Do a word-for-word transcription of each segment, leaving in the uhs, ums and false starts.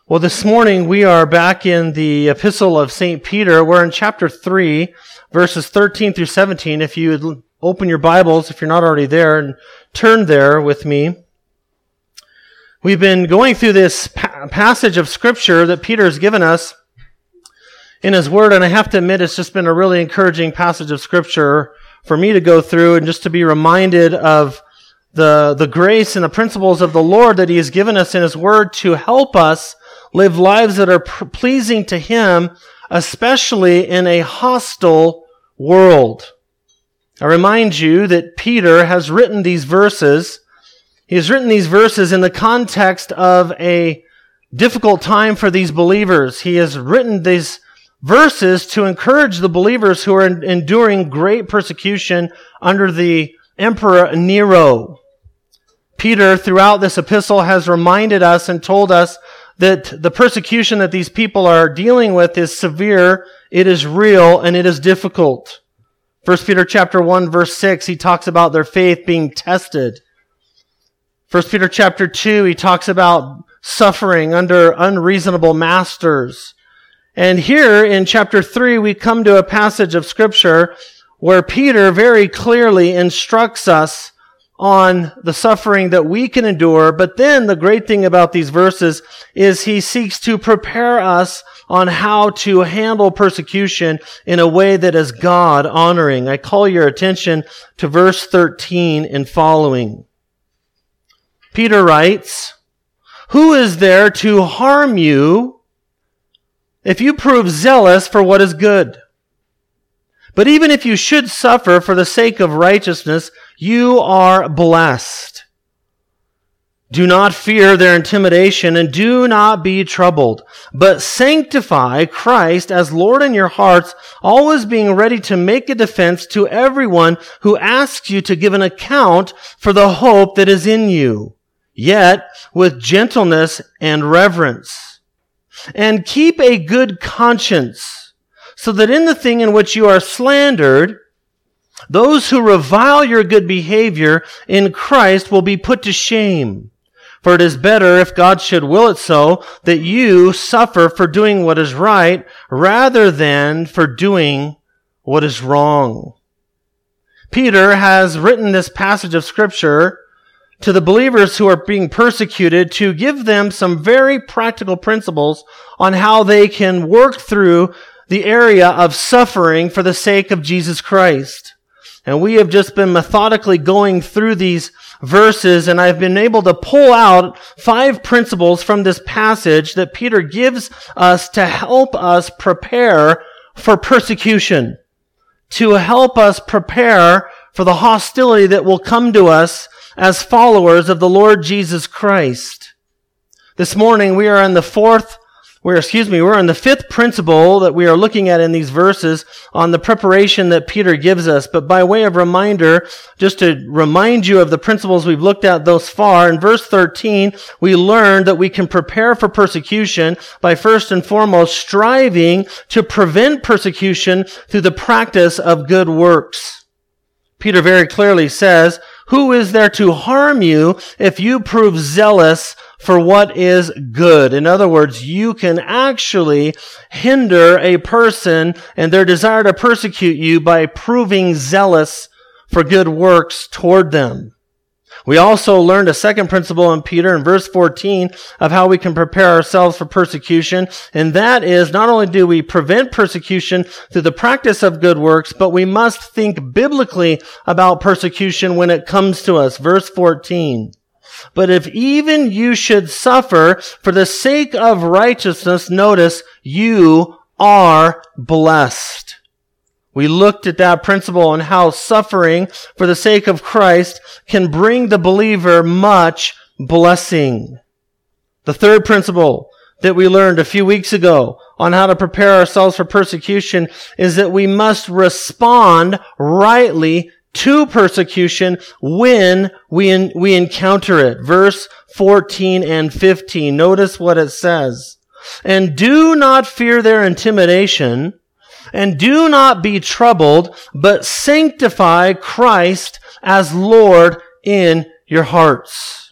Well, this morning we are back in the Epistle of Saint Peter. We're in chapter three, verses thirteen through seventeen. If you would open your Bibles, if you're not already there, and turn there with me. We've been going through this pa- passage of Scripture that Peter has given us in his Word, and I have to admit it's just been a really encouraging passage of Scripture for me to go through and just to be reminded of the, the grace and the principles of the Lord that He has given us in His Word to help us live lives that are pleasing to Him, especially in a hostile world. I remind you that Peter has written these verses. He has written these verses in the context of a difficult time for these believers. He has written these verses to encourage the believers who are enduring great persecution under the Emperor Nero. Peter, throughout this epistle, has reminded us and told us that the persecution that these people are dealing with is severe, it is real, and it is difficult. First Peter chapter one, verse six, he talks about their faith being tested. First Peter chapter two, he talks about suffering under unreasonable masters. And here in chapter three, we come to a passage of Scripture where Peter very clearly instructs us on the suffering that we can endure. But then the great thing about these verses is he seeks to prepare us on how to handle persecution in a way that is God-honoring. I call your attention to verse thirteen and following. Peter writes, "Who is there to harm you if you prove zealous for what is good? But even if you should suffer for the sake of righteousness, you are blessed. Do not fear their intimidation and do not be troubled, but sanctify Christ as Lord in your hearts, always being ready to make a defense to everyone who asks you to give an account for the hope that is in you, yet with gentleness and reverence. And keep a good conscience, so that in the thing in which you are slandered, those who revile your good behavior in Christ will be put to shame. For it is better, if God should will it so, that you suffer for doing what is right, rather than for doing what is wrong." Peter has written this passage of Scripture to the believers who are being persecuted to give them some very practical principles on how they can work through the area of suffering for the sake of Jesus Christ. And we have just been methodically going through these verses, and I've been able to pull out five principles from this passage that Peter gives us to help us prepare for persecution, to help us prepare for the hostility that will come to us as followers of the Lord Jesus Christ. This morning we are in the fourth We're, excuse me, we're on the fifth principle that we are looking at in these verses on the preparation that Peter gives us. But by way of reminder, just to remind you of the principles we've looked at thus far, in verse thirteen, we learned that we can prepare for persecution by first and foremost striving to prevent persecution through the practice of good works. Peter very clearly says, "Who is there to harm you if you prove zealous for what is good?" In other words, you can actually hinder a person and their desire to persecute you by proving zealous for good works toward them. We also learned a second principle in Peter in verse fourteen of how we can prepare ourselves for persecution, and that is not only do we prevent persecution through the practice of good works, but we must think biblically about persecution when it comes to us. Verse fourteen. "But if even you should suffer for the sake of righteousness," notice, "you are blessed." We looked at that principle and how suffering for the sake of Christ can bring the believer much blessing. The third principle that we learned a few weeks ago on how to prepare ourselves for persecution is that we must respond rightly to persecution when we in, we encounter it. Verse fourteen and fifteen. Notice what it says. "And do not fear their intimidation, and do not be troubled, but sanctify Christ as Lord in your hearts."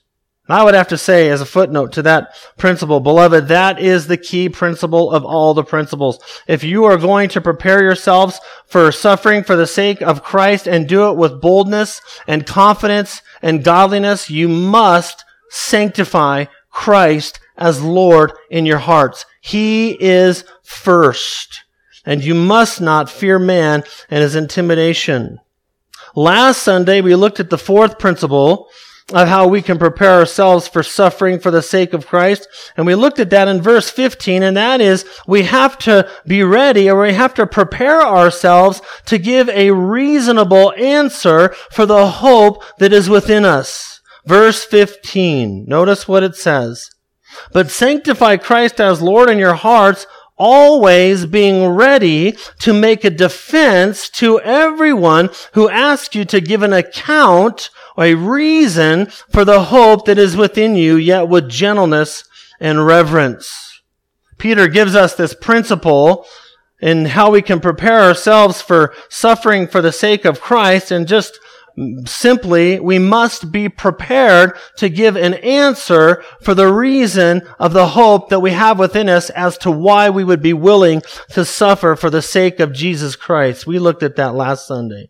And I would have to say, as a footnote to that principle, beloved, that is the key principle of all the principles. If you are going to prepare yourselves for suffering for the sake of Christ and do it with boldness and confidence and godliness, you must sanctify Christ as Lord in your hearts. He is first. And you must not fear man and his intimidation. Last Sunday, we looked at the fourth principle of how we can prepare ourselves for suffering for the sake of Christ. And we looked at that in verse fifteen, and that is we have to be ready, or we have to prepare ourselves to give a reasonable answer for the hope that is within us. Verse fifteen, notice what it says. But sanctify Christ as Lord in your hearts, always being ready to make a defense to everyone who asks you to give an account or a reason for the hope that is within you, yet with gentleness and reverence. Peter gives us this principle in how we can prepare ourselves for suffering for the sake of Christ, and just simply, we must be prepared to give an answer for the reason of the hope that we have within us as to why we would be willing to suffer for the sake of Jesus Christ. We looked at that last Sunday.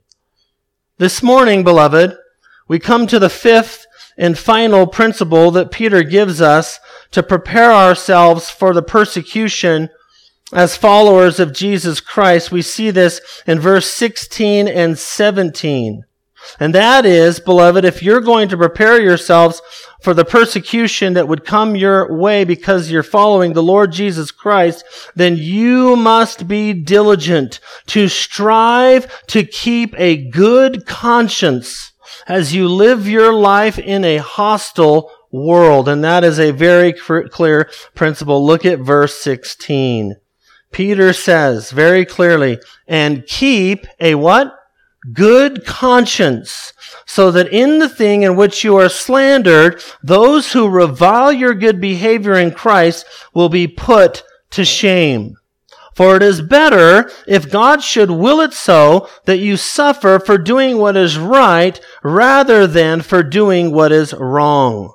This morning, beloved, we come to the fifth and final principle that Peter gives us to prepare ourselves for the persecution as followers of Jesus Christ. We see this in verse sixteen and seventeen. And that is, beloved, if you're going to prepare yourselves for the persecution that would come your way because you're following the Lord Jesus Christ, then you must be diligent to strive to keep a good conscience as you live your life in a hostile world. And that is a very clear principle. Look at verse sixteen. Peter says very clearly, and keep a what? Good conscience, so that in the thing in which you are slandered, those who revile your good behavior in Christ will be put to shame. For it is better, if God should will it so, that you suffer for doing what is right, rather than for doing what is wrong.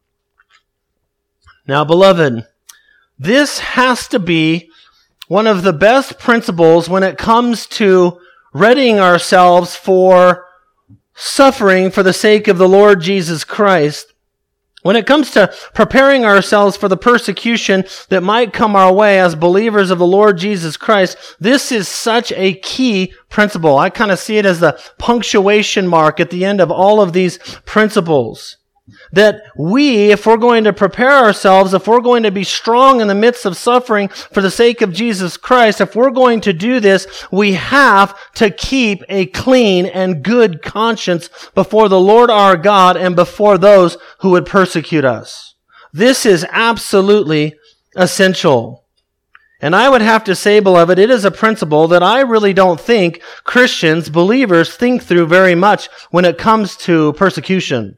Now, beloved, this has to be one of the best principles when it comes to readying ourselves for suffering for the sake of the Lord Jesus Christ. When it comes to preparing ourselves for the persecution that might come our way as believers of the Lord Jesus Christ, this is such a key principle. I kind of see it as the punctuation mark at the end of all of these principles. That we, if we're going to prepare ourselves, if we're going to be strong in the midst of suffering for the sake of Jesus Christ, if we're going to do this, we have to keep a clean and good conscience before the Lord our God and before those who would persecute us. This is absolutely essential. And I would have to say, beloved, it is a principle that I really don't think Christians, believers, think through very much when it comes to persecution.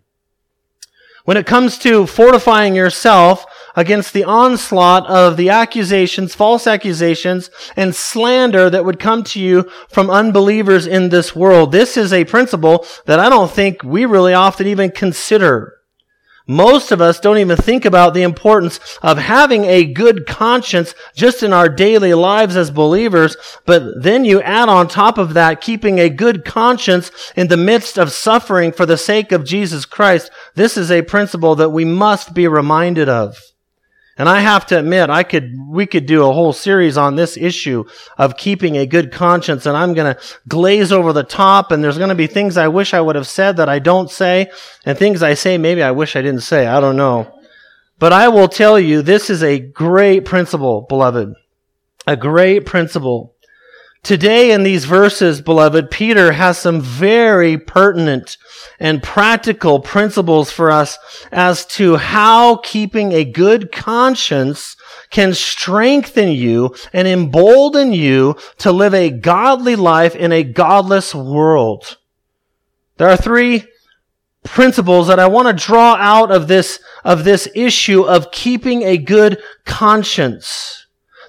When it comes to fortifying yourself against the onslaught of the accusations, false accusations, and slander that would come to you from unbelievers in this world, this is a principle that I don't think we really often even consider. Most of us don't even think about the importance of having a good conscience just in our daily lives as believers, but then you add on top of that keeping a good conscience in the midst of suffering for the sake of Jesus Christ. This is a principle that we must be reminded of. And I have to admit, I could, we could do a whole series on this issue of keeping a good conscience, and I'm going to glaze over the top, and there's going to be things I wish I would have said that I don't say, and things I say maybe I wish I didn't say. I don't know. But I will tell you, this is a great principle, beloved. A great principle. Today in these verses, beloved, Peter has some very pertinent and practical principles for us as to how keeping a good conscience can strengthen you and embolden you to live a godly life in a godless world. There are three principles that I want to draw out of this, of this issue of keeping a good conscience.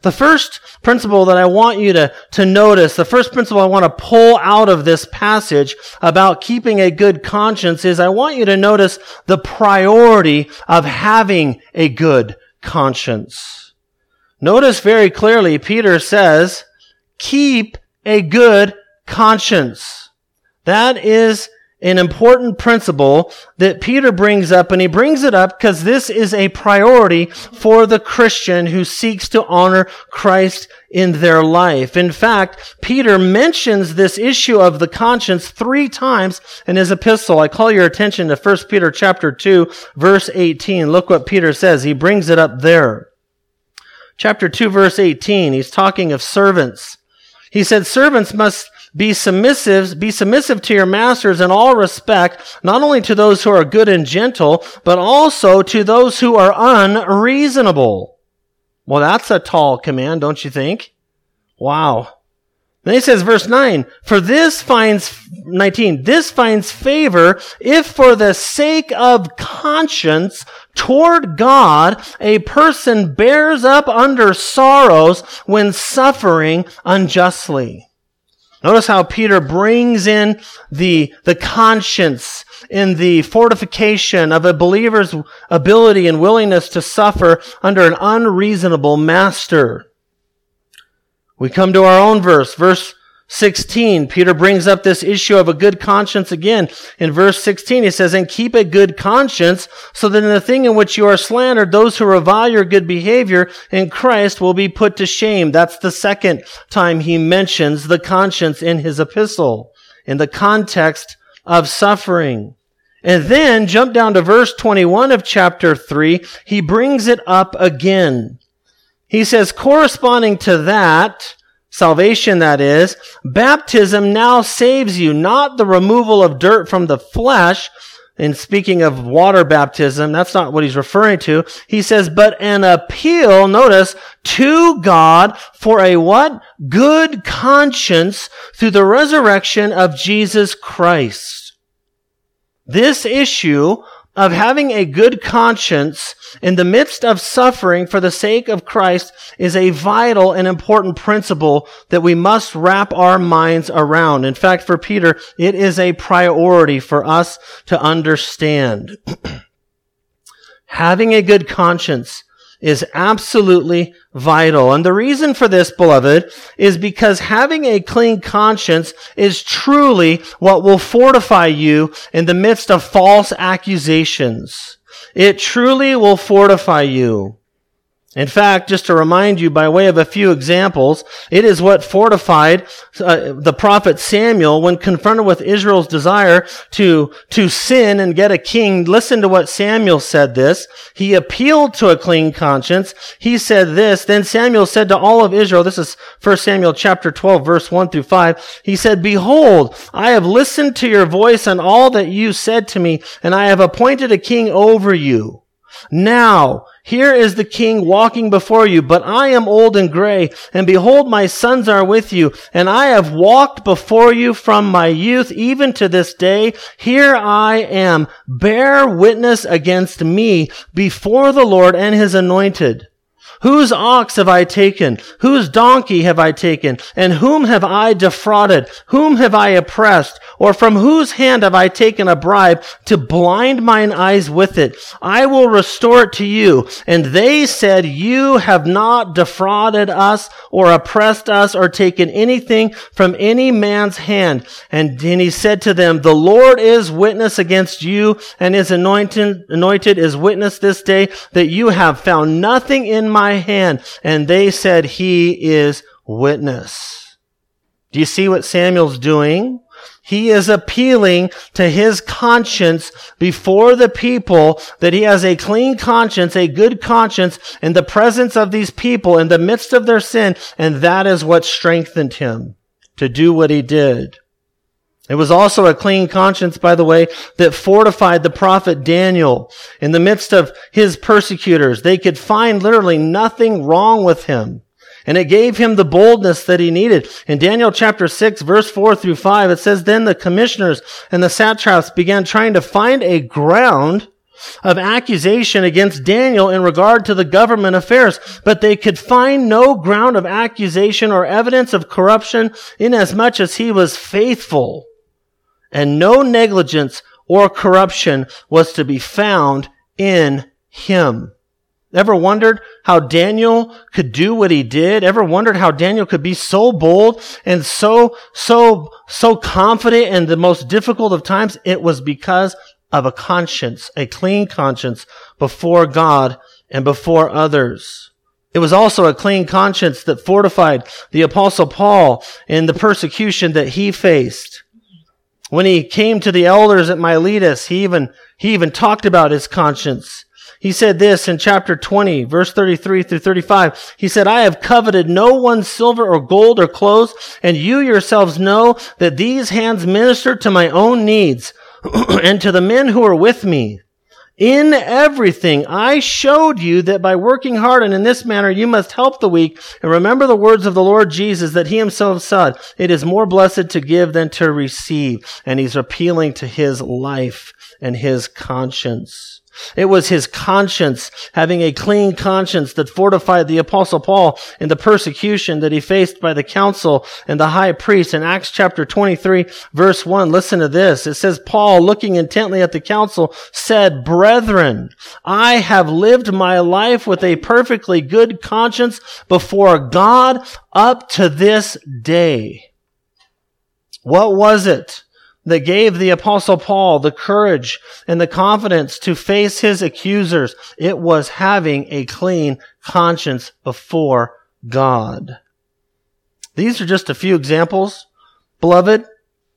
The first principle that I want you to, to notice, the first principle I want to pull out of this passage about keeping a good conscience is I want you to notice the priority of having a good conscience. Notice very clearly, Peter says, keep a good conscience. That is an important principle that Peter brings up, and he brings it up because this is a priority for the Christian who seeks to honor Christ in their life. In fact, Peter mentions this issue of the conscience three times in his epistle. I call your attention to First Peter chapter two, verse eighteen. Look what Peter says. He brings it up there. Chapter two, verse eighteen, he's talking of servants. He said, servants must be submissive, be submissive to your masters in all respect, not only to those who are good and gentle, but also to those who are unreasonable. Well, that's a tall command, don't you think? Wow. Then he says, verse nine, for this finds, nineteen, this finds favor if for the sake of conscience toward God, a person bears up under sorrows when suffering unjustly. Notice how Peter brings in the, the conscience in the fortification of a believer's ability and willingness to suffer under an unreasonable master. We come to our own verse, verse sixteen. Peter brings up this issue of a good conscience again. In verse sixteen, he says, and keep a good conscience, so that in the thing in which you are slandered, those who revile your good behavior in Christ will be put to shame. That's the second time he mentions the conscience in his epistle, in the context of suffering. And then, jump down to verse twenty-one of chapter three, he brings it up again. He says, corresponding to that, salvation that is, baptism now saves you, not the removal of dirt from the flesh. And speaking of water baptism, that's not what he's referring to. He says, but an appeal, notice, to God for a what? Good conscience through the resurrection of Jesus Christ. This issue of having a good conscience in the midst of suffering for the sake of Christ is a vital and important principle that we must wrap our minds around. In fact, for Peter, it is a priority for us to understand. Having a good conscience is absolutely vital. And the reason for this, beloved, is because having a clean conscience is truly what will fortify you in the midst of false accusations. It truly will fortify you. In fact, just to remind you by way of a few examples, it is what fortified uh, the prophet Samuel when confronted with Israel's desire to, to sin and get a king. Listen to what Samuel said this. He appealed to a clean conscience. He said this, then Samuel said to all of Israel, this is First Samuel chapter twelve, verse one through five. He said, behold, I have listened to your voice and all that you said to me, and I have appointed a king over you. Now, here is the king walking before you, but I am old and gray, and behold, my sons are with you, and I have walked before you from my youth, even to this day. Here I am. Bear witness against me before the Lord and his anointed. Whose ox have I taken? Whose donkey have I taken? And whom have I defrauded? Whom have I oppressed? Or from whose hand have I taken a bribe to blind mine eyes with it? I will restore it to you. And they said, you have not defrauded us or oppressed us or taken anything from any man's hand. And then he said to them, the Lord is witness against you, and his anointed, anointed is witness this day that you have found nothing in my hand. And they said, he is witness. Do you see what Samuel's doing? He is appealing to his conscience before the people, that he has a clean conscience, a good conscience in the presence of these people in the midst of their sin. And that is what strengthened him to do what he did. It was also a clean conscience, by the way, that fortified the prophet Daniel in the midst of his persecutors. They could find literally nothing wrong with him. And it gave him the boldness that he needed. In Daniel chapter six, verse four through five, it says, then the commissioners and the satraps began trying to find a ground of accusation against Daniel in regard to the government affairs, but they could find no ground of accusation or evidence of corruption inasmuch as he was faithful, and no negligence or corruption was to be found in him. Ever wondered how Daniel could do what he did? Ever wondered how Daniel could be so bold and so, so, so confident in the most difficult of times? It was because of a conscience, a clean conscience before God and before others. It was also a clean conscience that fortified the Apostle Paul in the persecution that he faced. When he came to the elders at Miletus, he even, he even talked about his conscience. He said this in chapter twenty, verse thirty-three through thirty-five. He said, I have coveted no one's silver or gold or clothes, and you yourselves know that these hands ministered to my own needs and to the men who are with me. In everything I showed you that by working hard and in this manner you must help the weak, and remember the words of the Lord Jesus that he himself said, it is more blessed to give than to receive. And he's appealing to his life and his conscience. It was his conscience, having a clean conscience, that fortified the Apostle Paul in the persecution that he faced by the council and the high priest. In Acts chapter twenty-three, verse one, listen to this. It says, Paul, looking intently at the council, said, Brethren, I have lived my life with a perfectly good conscience before God up to this day. What was it that gave the Apostle Paul the courage and the confidence to face his accusers? It was having a clean conscience before God. These are just a few examples, beloved,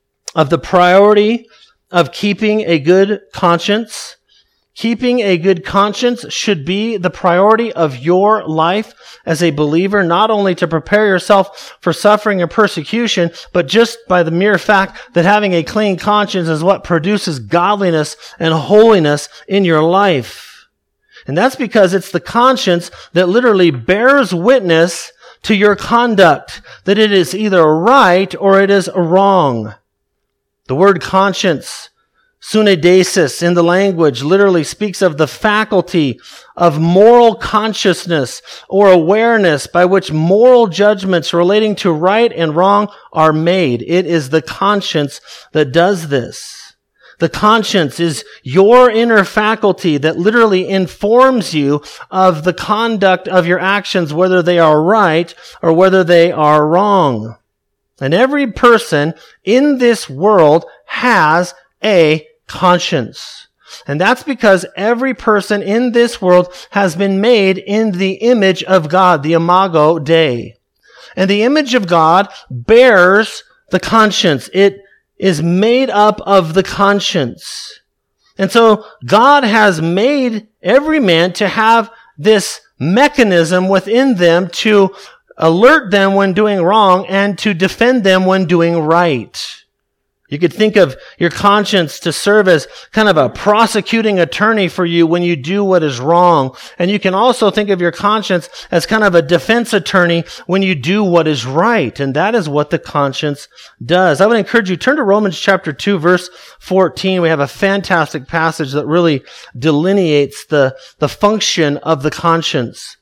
of the priority of keeping a good conscience. Keeping a good conscience should be the priority of your life as a believer, not only to prepare yourself for suffering and persecution, but just by the mere fact that having a clean conscience is what produces godliness and holiness in your life. And that's because it's the conscience that literally bears witness to your conduct, that it is either right or it is wrong. The word conscience, sunedesis in the language, literally speaks of the faculty of moral consciousness or awareness by which moral judgments relating to right and wrong are made. It is the conscience that does this. The conscience is your inner faculty that literally informs you of the conduct of your actions, whether they are right or whether they are wrong. And every person in this world has a conscience. And that's because every person in this world has been made in the image of God, the Imago Dei. And the image of God bears the conscience. It is made up of the conscience. And so God has made every man to have this mechanism within them to alert them when doing wrong and to defend them when doing right. You could think of your conscience to serve as kind of a prosecuting attorney for you when you do what is wrong. And you can also think of your conscience as kind of a defense attorney when you do what is right. And that is what the conscience does. I would encourage you, turn to Romans chapter two, verse fourteen. We have a fantastic passage that really delineates the, the function of the conscience.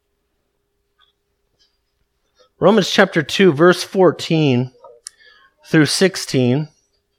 Romans chapter two, verse fourteen through sixteen.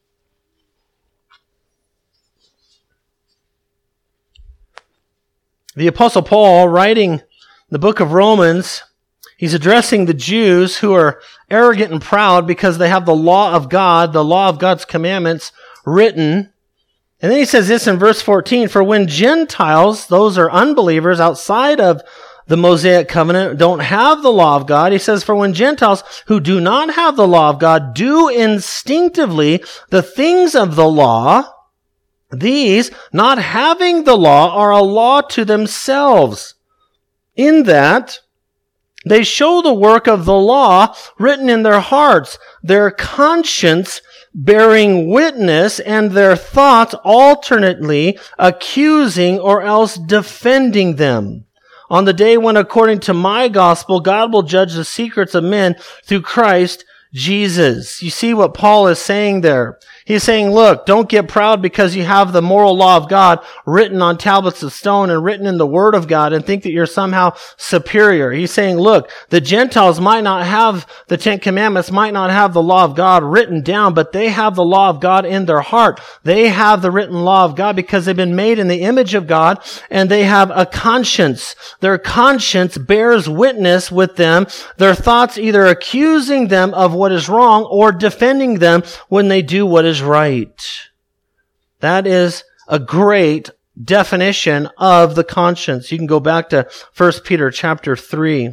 The Apostle Paul, writing the book of Romans, he's addressing the Jews who are arrogant and proud because they have the law of God, the law of God's commandments written. And then he says this in verse fourteen, for when Gentiles, those are unbelievers outside of the Mosaic covenant, don't have the law of God, he says, for when Gentiles who do not have the law of God do instinctively the things of the law, these, not having the law, are a law to themselves, in that they show the work of the law written in their hearts, their conscience bearing witness, and their thoughts alternately accusing or else defending them. On the day when, according to my gospel, God will judge the secrets of men through Christ Jesus. You see what Paul is saying there. He's saying, look, don't get proud because you have the moral law of God written on tablets of stone and written in the Word of God and think that you're somehow superior. He's saying, look, the Gentiles might not have the Ten Commandments, might not have the law of God written down, but they have the law of God in their heart. They have the written law of God because they've been made in the image of God, and they have a conscience. Their conscience bears witness with them, their thoughts either accusing them of what is wrong or defending them when they do what is right. That is a great definition of the conscience. You can go back to First Peter chapter three.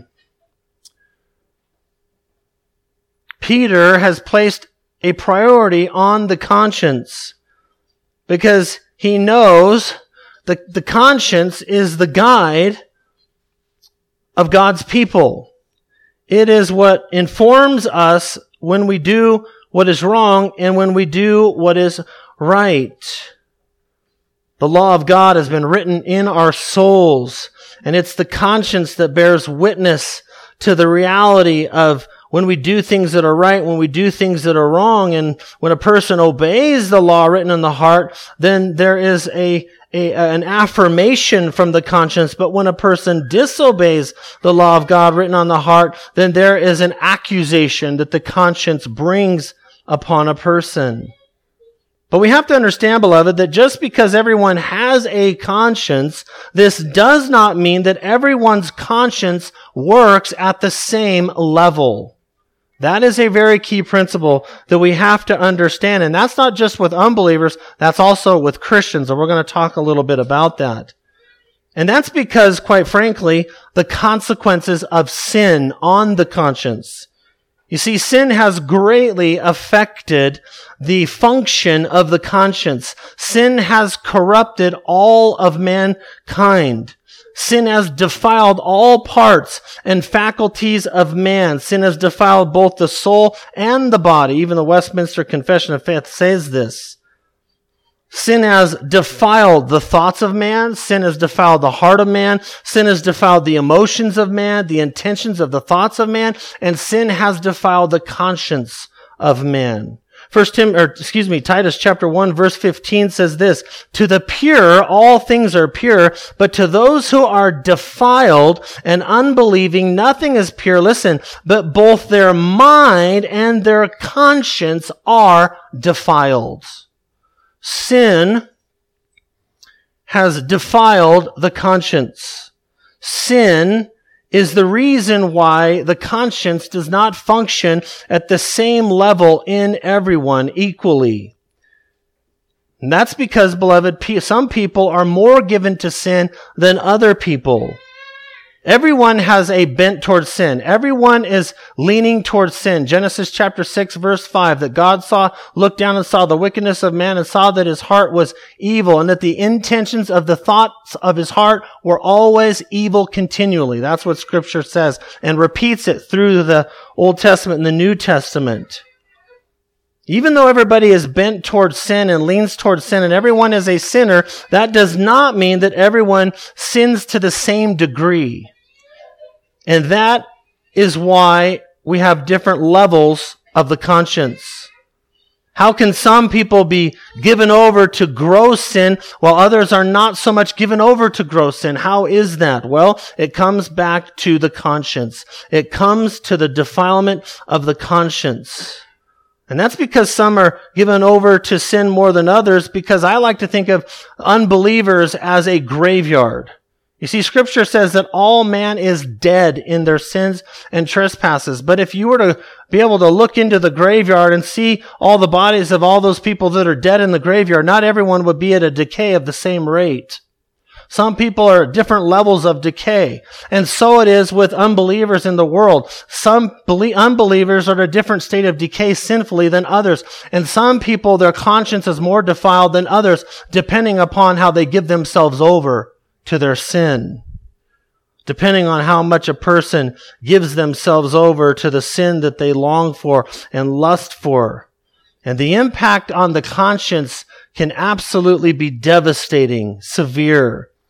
Peter has placed a priority on the conscience because he knows that the conscience is the guide of God's people. It is what informs us when we do what is wrong and when we do what is right. The law of God has been written in our souls, and it's the conscience that bears witness to the reality of when we do things that are right, when we do things that are wrong. And when a person obeys the law written in the heart, then there is a, a an affirmation from the conscience. But when a person disobeys the law of God written on the heart, then there is an accusation that the conscience brings upon a person. But we have to understand, beloved, that just because everyone has a conscience, this does not mean that everyone's conscience works at the same level. That is a very key principle that we have to understand. And that's not just with unbelievers, that's also with Christians. And we're going to talk a little bit about that. And that's because, quite frankly, the consequences of sin on the conscience. You see, sin has greatly affected the function of the conscience. Sin has corrupted all of mankind. Sin has defiled all parts and faculties of man. Sin has defiled both the soul and the body. Even the Westminster Confession of Faith says this. Sin has defiled the thoughts of man. Sin has defiled the heart of man. Sin has defiled the emotions of man, the intentions of the thoughts of man, and sin has defiled the conscience of man. First Tim, or excuse me, Titus chapter one verse fifteen says this, to the pure all things are pure, but to those who are defiled and unbelieving nothing is pure. Listen, but both their mind and their conscience are defiled. Sin has defiled the conscience. Sin is the reason why the conscience does not function at the same level in everyone equally. And that's because, beloved, some people are more given to sin than other people. Everyone has a bent towards sin. Everyone is leaning towards sin. Genesis chapter six verse five, that God saw, looked down and saw the wickedness of man and saw that his heart was evil and that the intentions of the thoughts of his heart were always evil continually. That's what Scripture says and repeats it through the Old Testament and the New Testament. Even though everybody is bent towards sin and leans towards sin and everyone is a sinner, that does not mean that everyone sins to the same degree. And that is why we have different levels of the conscience. How can some people be given over to gross sin while others are not so much given over to gross sin? How is that? Well, it comes back to the conscience. It comes to the defilement of the conscience. And that's because some are given over to sin more than others, because I like to think of unbelievers as a graveyard. You see, Scripture says that all man is dead in their sins and trespasses. But if you were to be able to look into the graveyard and see all the bodies of all those people that are dead in the graveyard, not everyone would be at a decay of the same rate. Some people are at different levels of decay. And so it is with unbelievers in the world. Some unbelievers are at a different state of decay sinfully than others. And some people, their conscience is more defiled than others, depending upon how they give themselves over to their sin. Depending on how much a person gives themselves over to the sin that they long for and lust for. And the impact on the conscience can absolutely be devastating, severe.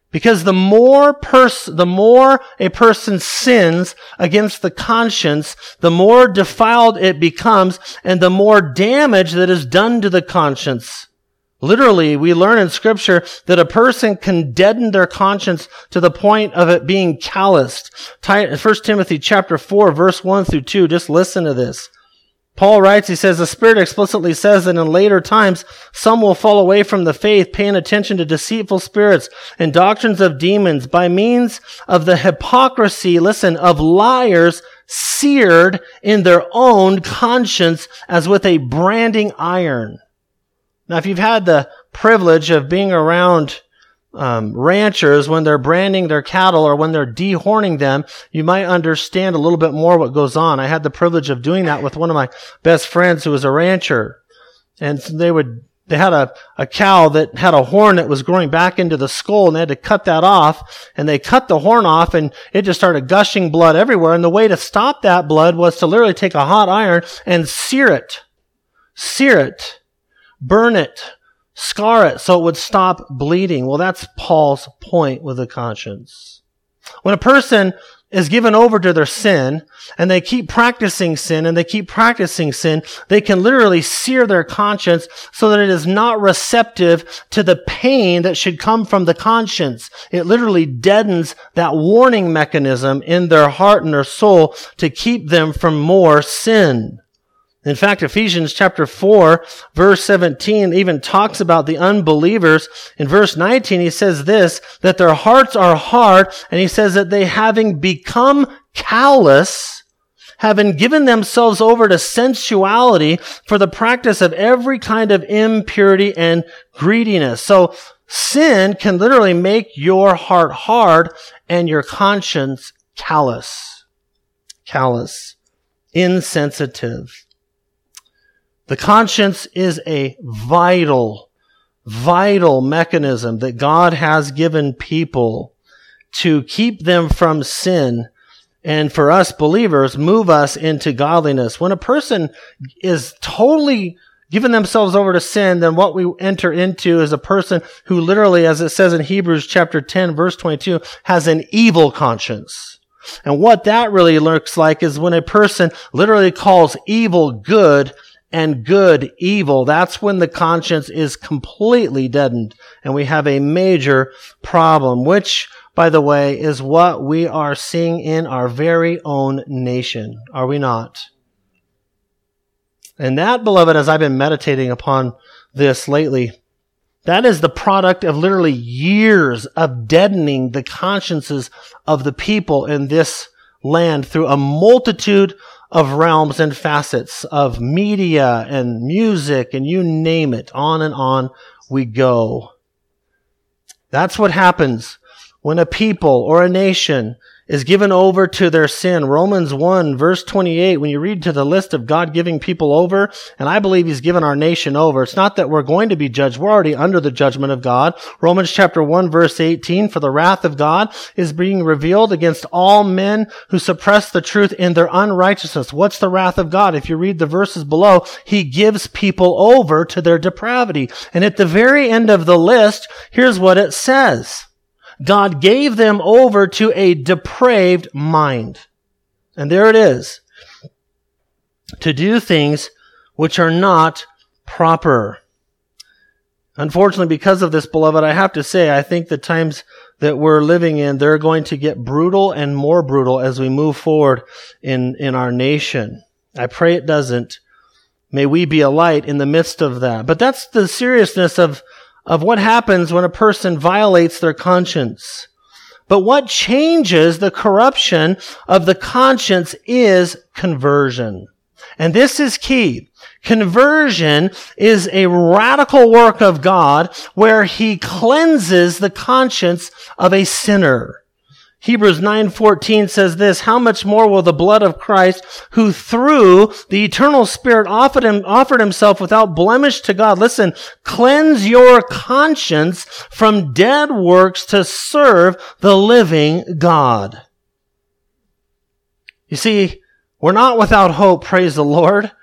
Because the more pers- the more a person sins against the conscience, the more defiled it becomes and the more damage that is done to the conscience. Literally, we learn in Scripture that a person can deaden their conscience to the point of it being calloused. First Timothy chapter four, verse one through two, just listen to this. Paul writes, he says, the Spirit explicitly says that in later times, some will fall away from the faith, paying attention to deceitful spirits and doctrines of demons by means of the hypocrisy, listen, of liars seared in their own conscience as with a branding iron. Now, if you've had the privilege of being around um, ranchers when they're branding their cattle or when they're dehorning them, you might understand a little bit more what goes on. I had the privilege of doing that with one of my best friends who was a rancher. And they would, they had a, a cow that had a horn that was growing back into the skull, and they had to cut that off. And they cut the horn off, and it just started gushing blood everywhere. And the way to stop that blood was to literally take a hot iron and sear it. Sear it. Burn it. Scar it so it would stop bleeding. Well, that's Paul's point with the conscience. When a person is given over to their sin and they keep practicing sin and they keep practicing sin, they can literally sear their conscience so that it is not receptive to the pain that should come from the conscience. It literally deadens that warning mechanism in their heart and their soul to keep them from more sin. In fact, Ephesians chapter four, verse seventeen even talks about the unbelievers. In verse nineteen, he says this, that their hearts are hard, and he says that they, having become callous, having given themselves over to sensuality for the practice of every kind of impurity and greediness. So sin can literally make your heart hard and your conscience callous. Callous. Insensitive. The conscience is a vital, vital mechanism that God has given people to keep them from sin and for us believers, move us into godliness. When a person is totally giving themselves over to sin, then what we enter into is a person who literally, as it says in Hebrews chapter ten, verse twenty-two, has an evil conscience. And what that really looks like is when a person literally calls evil good and good evil. That's when the conscience is completely deadened and we have a major problem, which, by the way, is what we are seeing in our very own nation. Are we not? And that, beloved, as I've been meditating upon this lately, that is the product of literally years of deadening the consciences of the people in this land through a multitude of realms and facets of media and music and you name it. On and on we go. That's what happens when a people or a nation is given over to their sin. Romans one, verse twenty-eight, when you read to the list of God giving people over, and I believe He's given our nation over. It's not that we're going to be judged. We're already under the judgment of God. Romans chapter one, verse eighteen, for the wrath of God is being revealed against all men who suppress the truth in their unrighteousness. What's the wrath of God? If you read the verses below, He gives people over to their depravity. And at the very end of the list, here's what it says. God gave them over to a depraved mind. And there it is. To do things which are not proper. Unfortunately, because of this, beloved, I have to say, I think the times that we're living in, they're going to get brutal and more brutal as we move forward in, in our nation. I pray it doesn't. May we be a light in the midst of that. But that's the seriousness of of what happens when a person violates their conscience. But what changes the corruption of the conscience is conversion. And this is key. Conversion is a radical work of God where He cleanses the conscience of a sinner. Hebrews nine fourteen says this, how much more will the blood of Christ, who through the eternal Spirit offered, him, offered himself without blemish to God, listen, cleanse your conscience from dead works to serve the living God. You see, we're not without hope, praise the Lord,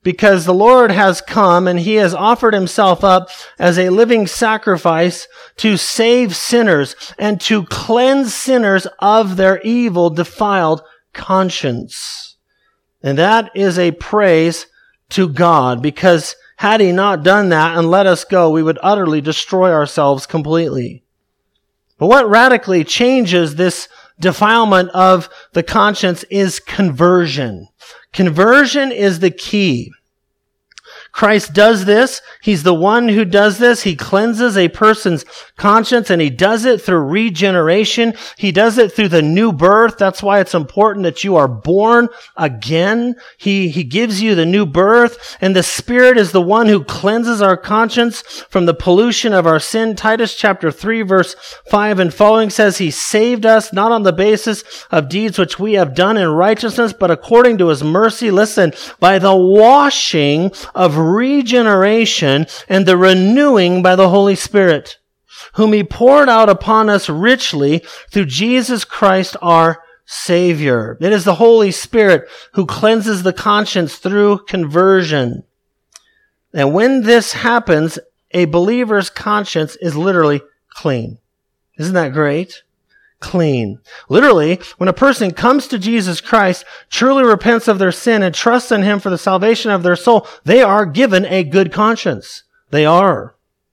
because the Lord has come and he has offered himself up as a living sacrifice to save sinners and to cleanse sinners of their evil, defiled conscience. And that is a praise to God, because had he not done that and let us go, we would utterly destroy ourselves completely. But what radically changes this defilement of the conscience is conversion. Conversion is the key. Christ does this. He's the one who does this. He cleanses a person's conscience, and he does it through regeneration. He does it through the new birth. That's why it's important that you are born again. He, he gives you the new birth, and the Spirit is the one who cleanses our conscience from the pollution of our sin. Titus chapter three, verse five and following says, he saved us not on the basis of deeds which we have done in righteousness, but according to his mercy, listen, by the washing of regeneration and the renewing by the Holy Spirit, whom he poured out upon us richly through Jesus Christ our Savior. It is the Holy Spirit who cleanses the conscience through conversion. And when this happens, a believer's conscience is literally clean. Isn't that great? Clean. Literally, when a person comes to Jesus Christ, truly repents of their sin, and trusts in him for the salvation of their soul, they are given a good conscience. They are.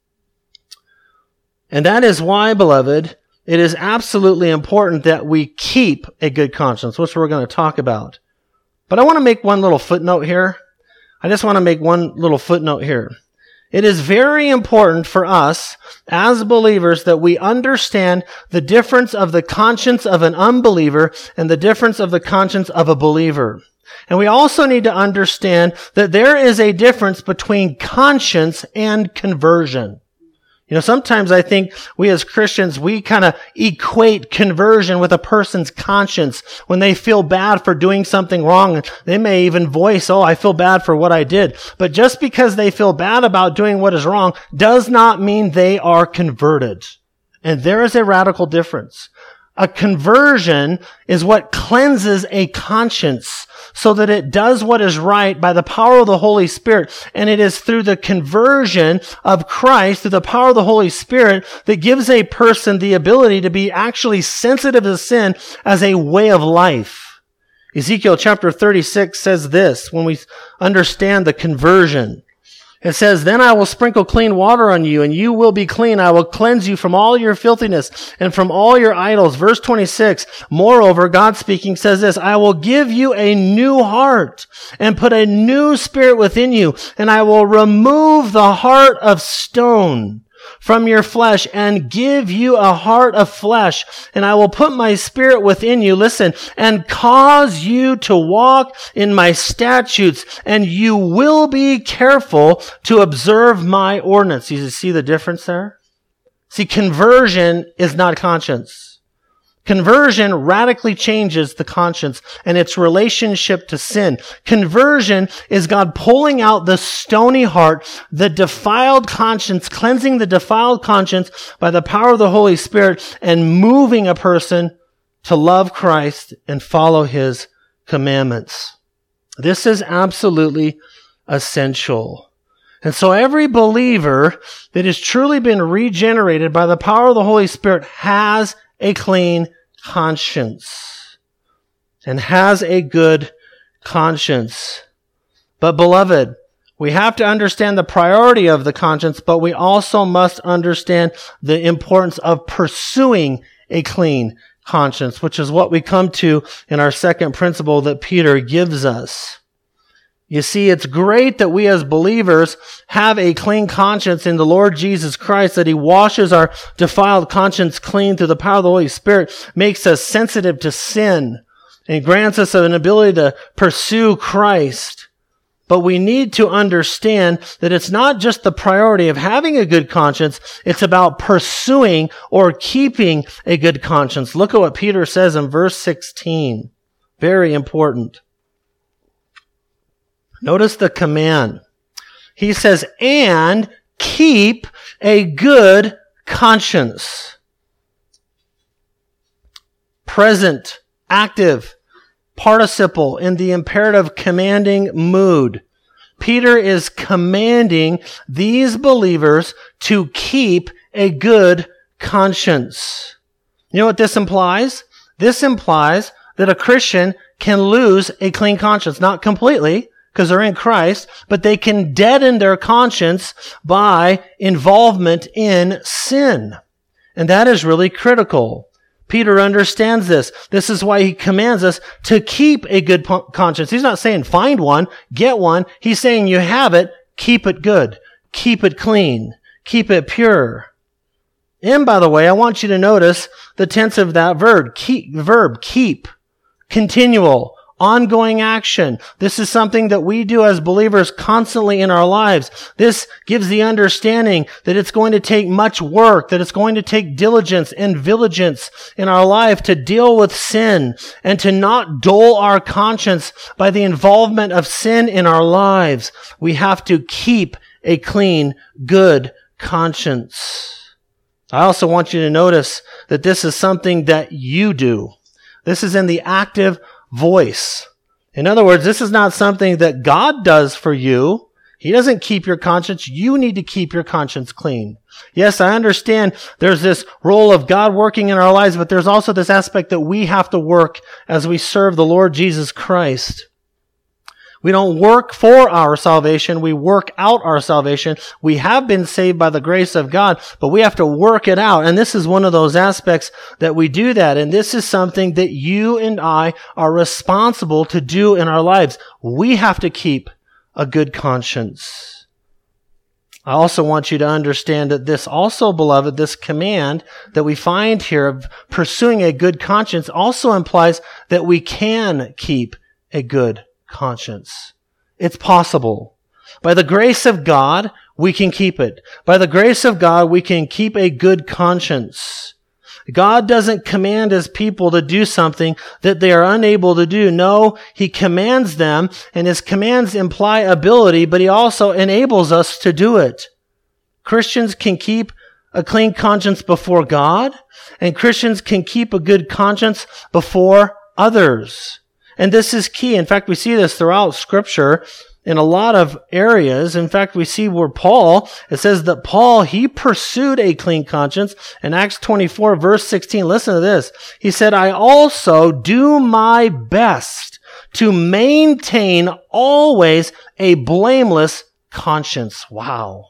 And that is why, beloved, it is absolutely important that we keep a good conscience, which we're going to talk about. But I want to make one little footnote here. I just want to make one little footnote here. It is very important for us as believers that we understand the difference of the conscience of an unbeliever and the difference of the conscience of a believer. And we also need to understand that there is a difference between conscience and conversion. You know, sometimes I think we as Christians, we kind of equate conversion with a person's conscience. When they feel bad for doing something wrong, they may even voice, oh, I feel bad for what I did. But just because they feel bad about doing what is wrong does not mean they are converted. And there is a radical difference. A conversion is what cleanses a conscience so that it does what is right by the power of the Holy Spirit. And it is through the conversion of Christ, through the power of the Holy Spirit, that gives a person the ability to be actually sensitive to sin as a way of life. Ezekiel chapter thirty-six says this, when we understand the conversion. It says, then I will sprinkle clean water on you, and you will be clean. I will cleanse you from all your filthiness and from all your idols. Verse twenty-six, moreover, God speaking says this, I will give you a new heart and put a new spirit within you, and I will remove the heart of stone from your flesh and give you a heart of flesh, and I will put my spirit within you, listen, and cause you to walk in my statutes, and you will be careful to observe my ordinance. You see the difference there? See, conversion is not conscience. Conversion radically changes the conscience and its relationship to sin. Conversion is God pulling out the stony heart, the defiled conscience, cleansing the defiled conscience by the power of the Holy Spirit, and moving a person to love Christ and follow his commandments. This is absolutely essential. And so every believer that has truly been regenerated by the power of the Holy Spirit has a clean conscience and has a good conscience. But beloved, we have to understand the priority of the conscience, but we also must understand the importance of pursuing a clean conscience, which is what we come to in our second principle that Peter gives us. You see, it's great that we as believers have a clean conscience in the Lord Jesus Christ, that he washes our defiled conscience clean through the power of the Holy Spirit, makes us sensitive to sin, and grants us an ability to pursue Christ. But we need to understand that it's not just the priority of having a good conscience, it's about pursuing or keeping a good conscience. Look at what Peter says in verse sixteen. Very important. Notice the command. He says, and keep a good conscience. Present, active, participle in the imperative commanding mood. Peter is commanding these believers to keep a good conscience. You know what this implies? This implies that a Christian can lose a clean conscience. Not completely, because they're in Christ, but they can deaden their conscience by involvement in sin. And that is really critical. Peter understands this. This is why he commands us to keep a good conscience. He's not saying find one, get one. He's saying you have it, keep it good, keep it clean, keep it pure. And by the way, I want you to notice the tense of that verb, keep, verb, keep, continual, ongoing action. This is something that we do as believers constantly in our lives. This gives the understanding that it's going to take much work, that it's going to take diligence and vigilance in our life to deal with sin and to not dull our conscience by the involvement of sin in our lives. We have to keep a clean, good conscience. I also want you to notice that this is something that you do. This is in the active voice. In other words, this is not something that God does for you. He doesn't keep your conscience. You need to keep your conscience clean. Yes, I understand there's this role of God working in our lives, but there's also this aspect that we have to work as we serve the Lord Jesus Christ. We don't work for our salvation. We work out our salvation. We have been saved by the grace of God, but we have to work it out. And this is one of those aspects that we do that. And this is something that you and I are responsible to do in our lives. We have to keep a good conscience. I also want you to understand that this also, beloved, this command that we find here of pursuing a good conscience also implies that we can keep a good conscience. It's possible. By the grace of God, we can keep it. By the grace of God, we can keep a good conscience. God doesn't command His people to do something that they are unable to do. No, He commands them, and His commands imply ability, but He also enables us to do it. Christians can keep a clean conscience before God, and Christians can keep a good conscience before others. And this is key. In fact, we see this throughout Scripture in a lot of areas. In fact, we see where Paul, it says that Paul, he pursued a clean conscience. In Acts twenty-four, verse sixteen, listen to this. He said, I also do my best to maintain always a blameless conscience. Wow.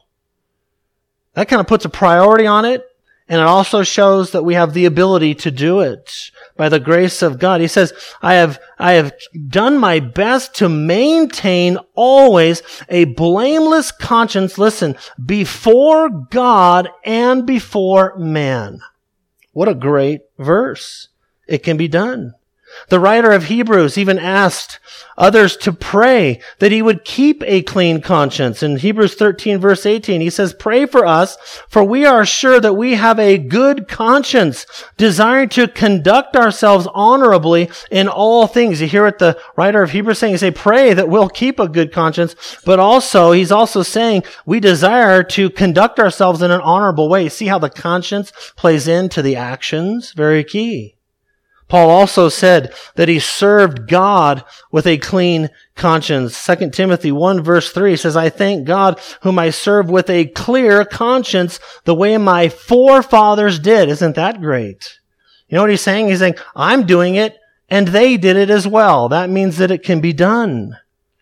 That kind of puts a priority on it. And it also shows that we have the ability to do it by the grace of God. He says, I have, I have done my best to maintain always a blameless conscience, listen, before God and before man. What a great verse. It can be done. The writer of Hebrews even asked others to pray that he would keep a clean conscience. In Hebrews thirteen, verse eighteen, he says, pray for us, for we are sure that we have a good conscience, desiring to conduct ourselves honorably in all things. You hear what the writer of Hebrews saying? He say, pray that we'll keep a good conscience, but also, he's also saying, we desire to conduct ourselves in an honorable way. See how the conscience plays into the actions? Very key. Paul also said that he served God with a clean conscience. Second Timothy one verse three says, I thank God whom I serve with a clear conscience the way my forefathers did. Isn't that great? You know what he's saying? He's saying, I'm doing it and they did it as well. That means that it can be done.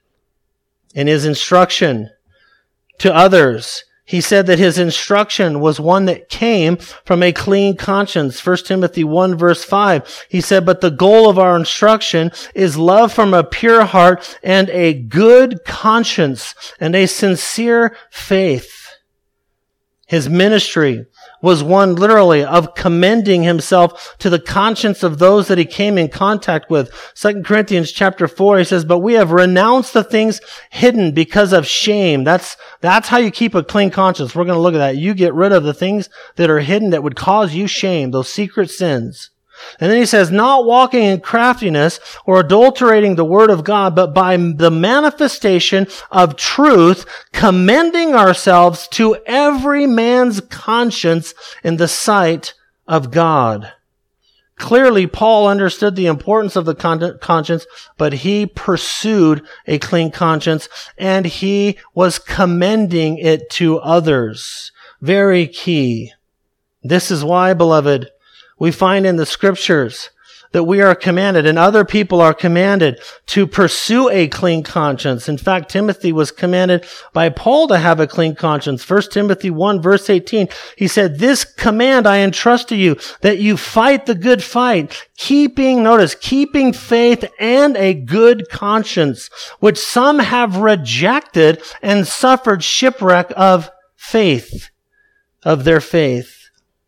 In his instruction to others, he said that his instruction was one that came from a clean conscience. First Timothy one verse five. He said, but the goal of our instruction is love from a pure heart and a good conscience and a sincere faith. His ministry was one literally of commending himself to the conscience of those that he came in contact with. Second Corinthians chapter four, he says, but we have renounced the things hidden because of shame. That's, that's how you keep a clean conscience. We're going to look at that. You get rid of the things that are hidden that would cause you shame, those secret sins. And then he says, not walking in craftiness or adulterating the word of God, but by the manifestation of truth, commending ourselves to every man's conscience in the sight of God. Clearly, Paul understood the importance of the con- conscience, but he pursued a clean conscience, and he was commending it to others. Very key. This is why, beloved, we find in the scriptures that we are commanded, and other people are commanded, to pursue a clean conscience. In fact, Timothy was commanded by Paul to have a clean conscience. First Timothy one, verse eighteen, he said, "This command I entrust to you, that you fight the good fight, keeping," notice, "keeping faith and a good conscience, which some have rejected and suffered shipwreck of faith," of their faith.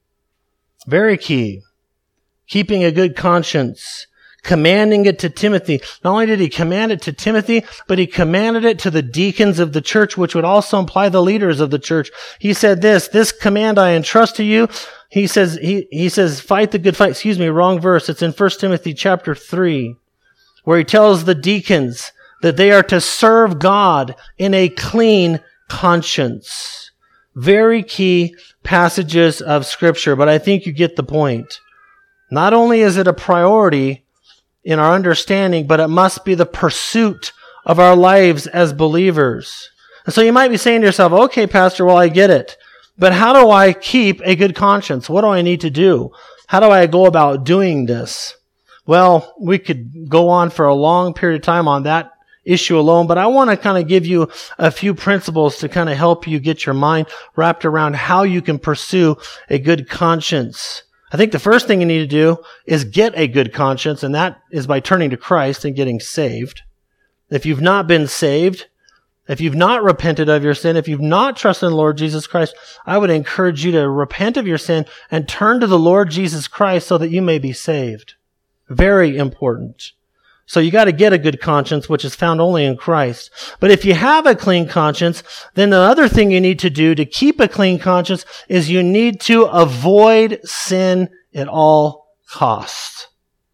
Very key. Keeping a good conscience, commanding it to Timothy. Not only did he command it to Timothy, but he commanded it to the deacons of the church, which would also imply the leaders of the church. He said this, "This command I entrust to you." He says, he, he says, fight the good fight. Excuse me, wrong verse. It's in First Timothy chapter three, where he tells the deacons that they are to serve God in a clean conscience. Very key passages of Scripture, but I think you get the point. Not only is it a priority in our understanding, but it must be the pursuit of our lives as believers. And so you might be saying to yourself, "Okay, Pastor, well, I get it. But how do I keep a good conscience? What do I need to do? How do I go about doing this?" Well, we could go on for a long period of time on that issue alone, but I want to kind of give you a few principles to kind of help you get your mind wrapped around how you can pursue a good conscience. I think the first thing you need to do is get a good conscience, and that is by turning to Christ and getting saved. If you've not been saved, if you've not repented of your sin, if you've not trusted in the Lord Jesus Christ, I would encourage you to repent of your sin and turn to the Lord Jesus Christ so that you may be saved. Very important. So you got to get a good conscience, which is found only in Christ. But if you have a clean conscience, then the other thing you need to do to keep a clean conscience is you need to avoid sin at all costs.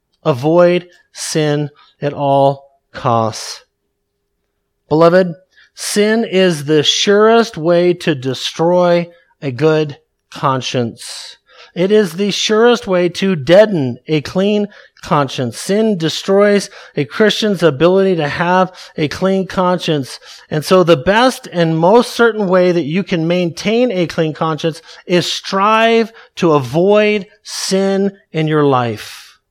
Avoid sin at all costs. Beloved, sin is the surest way to destroy a good conscience. It is the surest way to deaden a clean conscience. Sin destroys a Christian's ability to have a clean conscience. And so the best and most certain way that you can maintain a clean conscience is strive to avoid sin in your life.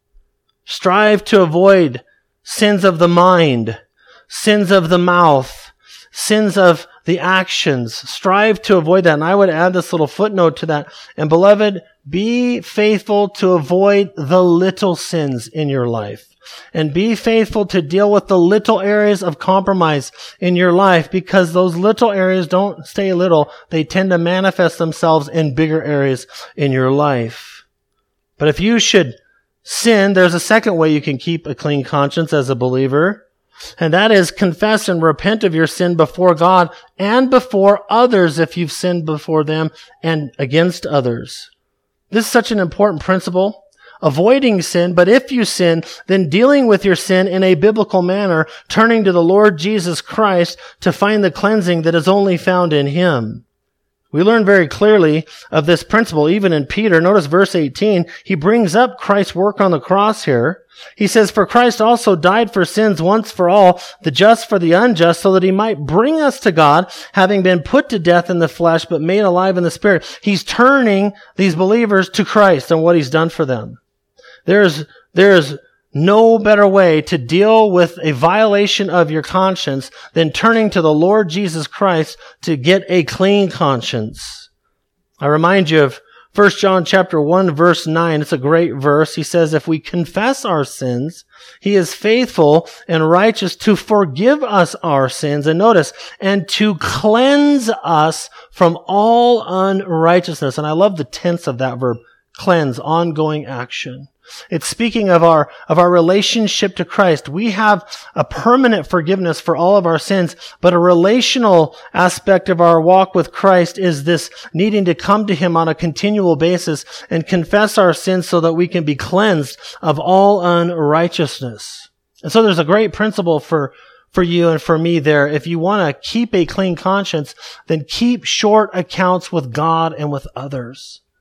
Strive to avoid sins of the mind, sins of the mouth, sins of the actions. Strive to avoid that. And I would add this little footnote to that. And beloved, be faithful to avoid the little sins in your life. And be faithful to deal with the little areas of compromise in your life, because those little areas don't stay little. They tend to manifest themselves in bigger areas in your life. But if you should sin, there's a second way you can keep a clean conscience as a believer. And that is confess and repent of your sin before God and before others if you've sinned before them and against others. This is such an important principle. Avoiding sin, but if you sin, then dealing with your sin in a biblical manner, turning to the Lord Jesus Christ to find the cleansing that is only found in Him. We learn very clearly of this principle, even in Peter. Notice verse eighteen. He brings up Christ's work on the cross here. He says, "For Christ also died for sins once for all, the just for the unjust, so that He might bring us to God, having been put to death in the flesh, but made alive in the Spirit." He's turning these believers to Christ and what He's done for them. There's, there's no better way to deal with a violation of your conscience than turning to the Lord Jesus Christ to get a clean conscience. I remind you of First John chapter one, verse nine. It's a great verse. He says, "If we confess our sins, He is faithful and righteous to forgive us our sins." And notice, and to cleanse us from all unrighteousness. And I love the tense of that verb, cleanse, ongoing action. It's speaking of our, of our relationship to Christ. We have a permanent forgiveness for all of our sins, but a relational aspect of our walk with Christ is this needing to come to Him on a continual basis and confess our sins so that we can be cleansed of all unrighteousness. And so there's a great principle for, for you and for me there. If you want to keep a clean conscience, then keep short accounts with God and with others.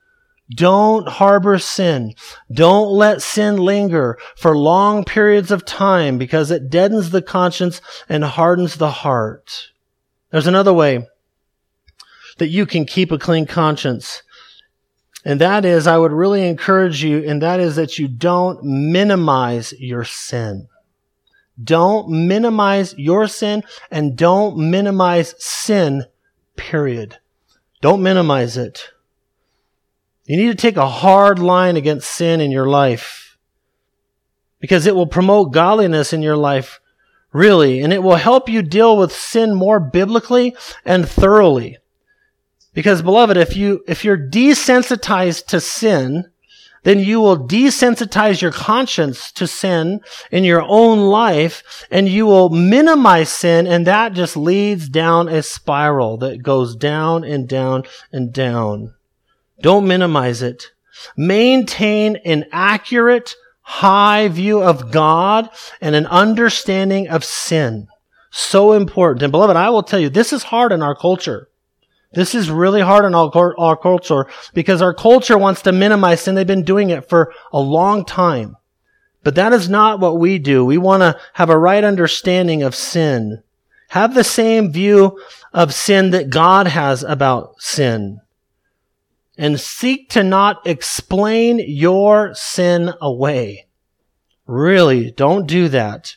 Don't harbor sin. Don't let sin linger for long periods of time because it deadens the conscience and hardens the heart. There's another way that you can keep a clean conscience. And that is, I would really encourage you, and that is that you don't minimize your sin. Don't minimize your sin and don't minimize sin, period. Don't minimize it. You need to take a hard line against sin in your life because it will promote godliness in your life, really, and it will help you deal with sin more biblically and thoroughly. Because, beloved, if you, if you're desensitized to sin, then you will desensitize your conscience to sin in your own life, and you will minimize sin, and that just leads down a spiral that goes down and down and down. Don't minimize it. Maintain an accurate, high view of God and an understanding of sin. So important. And beloved, I will tell you, this is hard in our culture. This is really hard in our, our culture because our culture wants to minimize sin. They've been doing it for a long time. But that is not what we do. We want to have a right understanding of sin. Have the same view of sin that God has about sin. And seek to not explain your sin away. Really, don't do that.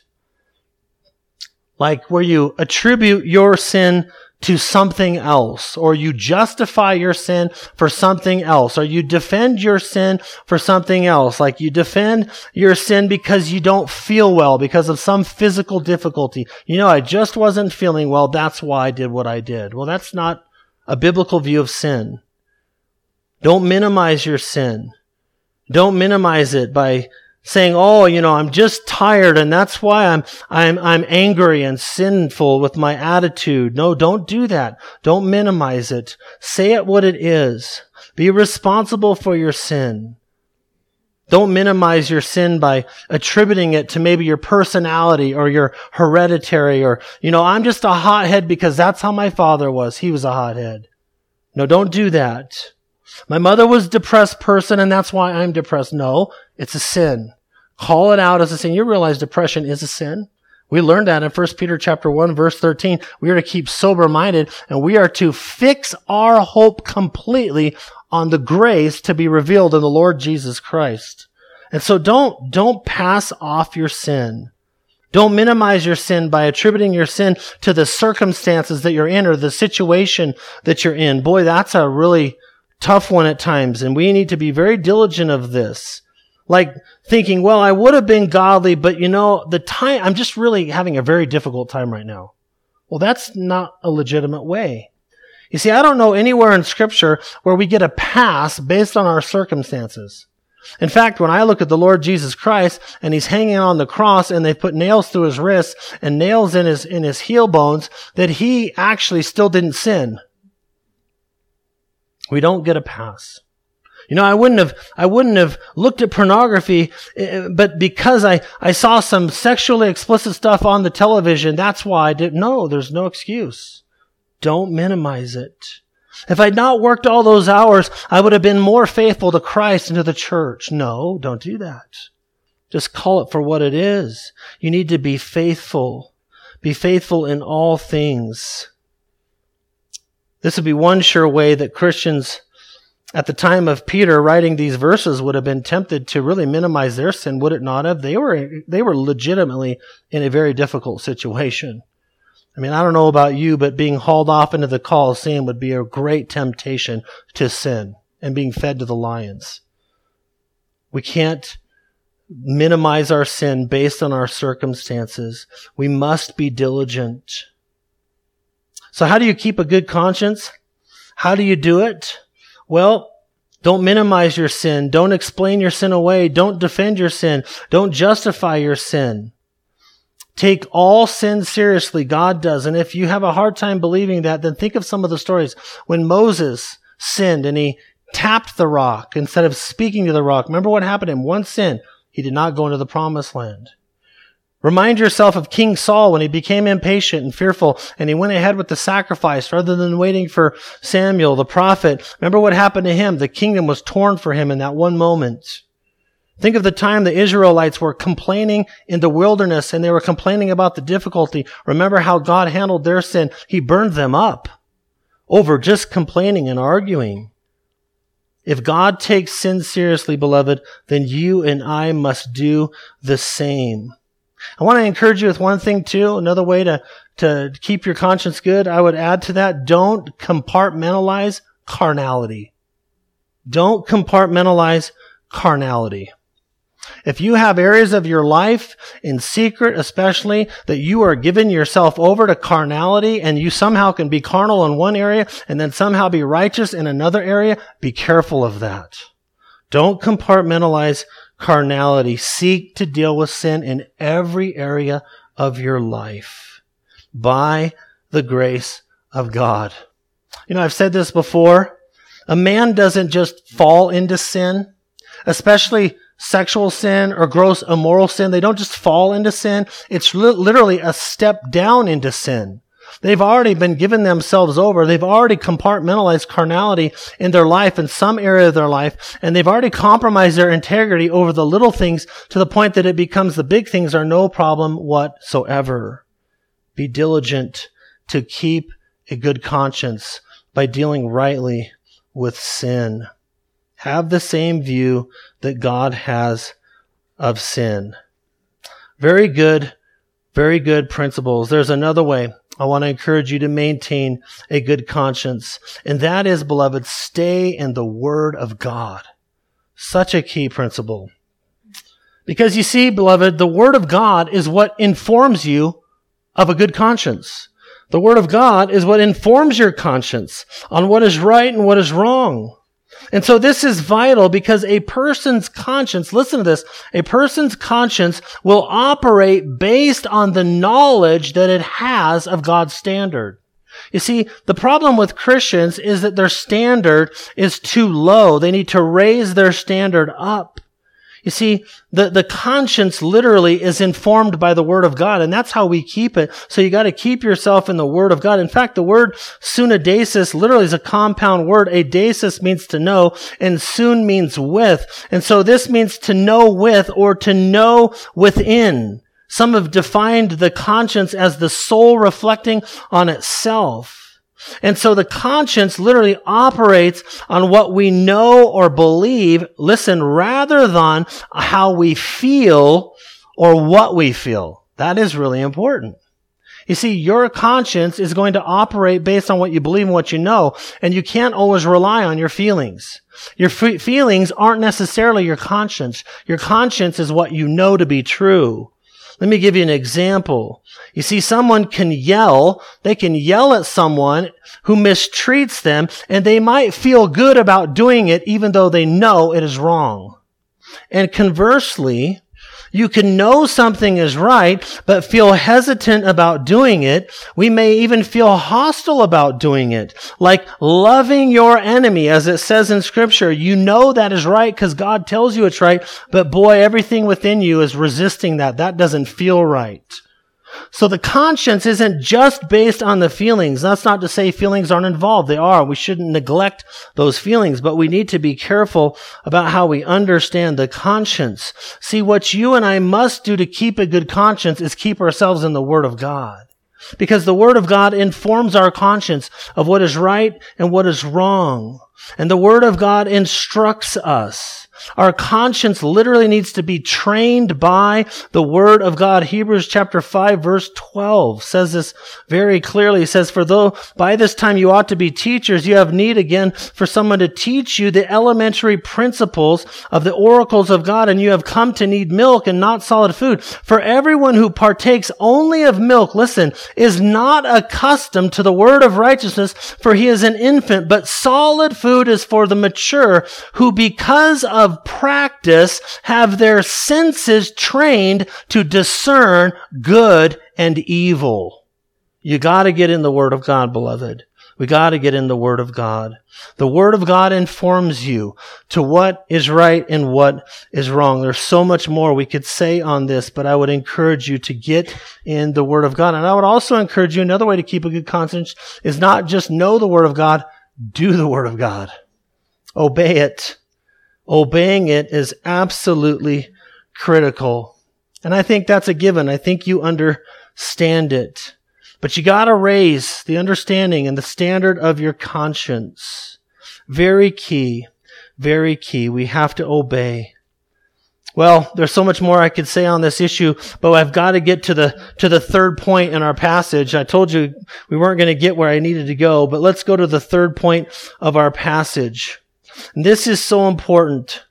Like where you attribute your sin to something else, or you justify your sin for something else, or you defend your sin for something else. Like you defend your sin because you don't feel well, because of some physical difficulty. You know, I just wasn't feeling well, that's why I did what I did. Well, that's not a biblical view of sin. Don't minimize your sin. Don't minimize it by saying, oh, you know, I'm just tired and that's why I'm, I'm, I'm angry and sinful with my attitude. No, don't do that. Don't minimize it. Say it what it is. Be responsible for your sin. Don't minimize your sin by attributing it to maybe your personality or your hereditary or, you know, I'm just a hothead because that's how my father was. He was a hothead. No, don't do that. My mother was a depressed person and that's why I'm depressed. No, it's a sin. Call it out as a sin. You realize depression is a sin. We learned that in First Peter chapter one, verse thirteen. We are to keep sober-minded and we are to fix our hope completely on the grace to be revealed in the Lord Jesus Christ. And so don't, don't pass off your sin. Don't minimize your sin by attributing your sin to the circumstances that you're in or the situation that you're in. Boy, that's a really tough one at times, and we need to be very diligent of this. Like thinking, well, I would have been godly, but you know, the time, I'm just really having a very difficult time right now. Well, that's not a legitimate way. You see, I don't know anywhere in Scripture where we get a pass based on our circumstances. In fact, when I look at the Lord Jesus Christ and he's hanging on the cross and they put nails through his wrists and nails in his, in his heel bones, that he actually still didn't sin. We don't get a pass. You know, I wouldn't have, I wouldn't have looked at pornography, but because I, I saw some sexually explicit stuff on the television, that's why I did. No, there's no excuse. Don't minimize it. If I'd not worked all those hours, I would have been more faithful to Christ and to the church. No, don't do that. Just call it for what it is. You need to be faithful. Be faithful in all things. This would be one sure way that Christians at the time of Peter writing these verses would have been tempted to really minimize their sin, would it not have? They were, they were legitimately in a very difficult situation. I mean, I don't know about you, but being hauled off into the Colosseum would be a great temptation to sin and being fed to the lions. We can't minimize our sin based on our circumstances. We must be diligent. So how do you keep a good conscience? How do you do it? Well, don't minimize your sin. Don't explain your sin away. Don't defend your sin. Don't justify your sin. Take all sin seriously. God does. And if you have a hard time believing that, then think of some of the stories. When Moses sinned and he tapped the rock instead of speaking to the rock. Remember what happened to him? One sin. He did not go into the promised land. Remind yourself of King Saul when he became impatient and fearful and he went ahead with the sacrifice rather than waiting for Samuel, the prophet. Remember what happened to him? The kingdom was torn for him in that one moment. Think of the time the Israelites were complaining in the wilderness and they were complaining about the difficulty. Remember how God handled their sin. He burned them up over just complaining and arguing. If God takes sin seriously, beloved, then you and I must do the same. I want to encourage you with one thing too, another way to, to keep your conscience good. I would add to that, don't compartmentalize carnality. Don't compartmentalize carnality. If you have areas of your life, in secret especially, that you are giving yourself over to carnality and you somehow can be carnal in one area and then somehow be righteous in another area, be careful of that. Don't compartmentalize carnality. Seek to deal with sin in every area of your life by the grace of God. You know, I've said this before. A man doesn't just fall into sin, especially sexual sin or gross immoral sin. They don't just fall into sin. It's li- literally a step down into sin. They've already been given themselves over. They've already compartmentalized carnality in their life, in some area of their life, and they've already compromised their integrity over the little things to the point that it becomes the big things are no problem whatsoever. Be diligent to keep a good conscience by dealing rightly with sin. Have the same view that God has of sin. Very good, very good principles. There's another way I want to encourage you to maintain a good conscience. And that is, beloved, stay in the Word of God. Such a key principle. Because you see, beloved, the Word of God is what informs you of a good conscience. The Word of God is what informs your conscience on what is right and what is wrong. And so this is vital because a person's conscience, listen to this, a person's conscience will operate based on the knowledge that it has of God's standard. You see, the problem with Christians is that their standard is too low. They need to raise their standard up. You see, the, the conscience literally is informed by the Word of God, and that's how we keep it. So you got to keep yourself in the Word of God. In fact, the word sunadesis literally is a compound word. Adesis means to know, and sun means with. And so this means to know with or to know within. Some have defined the conscience as the soul reflecting on itself. And so the conscience literally operates on what we know or believe, listen, rather than how we feel or what we feel. That is really important. You see, your conscience is going to operate based on what you believe and what you know, and you can't always rely on your feelings. Your f- feelings aren't necessarily your conscience. Your conscience is what you know to be true. Let me give you an example. You see, someone can yell, they can yell at someone who mistreats them, and they might feel good about doing it even though they know it is wrong. And conversely, you can know something is right, but feel hesitant about doing it. We may even feel hostile about doing it. Like loving your enemy, as it says in Scripture. You know that is right because God tells you it's right, but boy, everything within you is resisting that. That doesn't feel right. So the conscience isn't just based on the feelings. That's not to say feelings aren't involved. They are. We shouldn't neglect those feelings, but we need to be careful about how we understand the conscience. See, what you and I must do to keep a good conscience is keep ourselves in the Word of God. Because the Word of God informs our conscience of what is right and what is wrong. And the Word of God instructs us. Our conscience literally needs to be trained by the Word of God. Hebrews chapter five verse twelve says this very clearly. It says, for though by this time you ought to be teachers, you have need again for someone to teach you the elementary principles of the oracles of God, and you have come to need milk and not solid food. For everyone who partakes only of milk, listen, is not accustomed to the word of righteousness, for he is an infant, but solid food is for the mature, who because of practice have their senses trained to discern good and evil. You got to get in the Word of God, beloved. We got to get in the Word of God. The Word of God informs you to what is right and what is wrong. There's so much more we could say on this, but I would encourage you to get in the Word of God. And I would also encourage you, another way to keep a good conscience is not just know the Word of God, do the Word of God. Obey it. Obeying it is absolutely critical. And I think that's a given. I think you understand it. But you got to raise the understanding and the standard of your conscience. Very key. Very key. We have to obey. Well, there's so much more I could say on this issue, but I've got to get to the to the third point in our passage. I told you we weren't going to get where I needed to go, but let's go to the third point of our passage. And this is so important.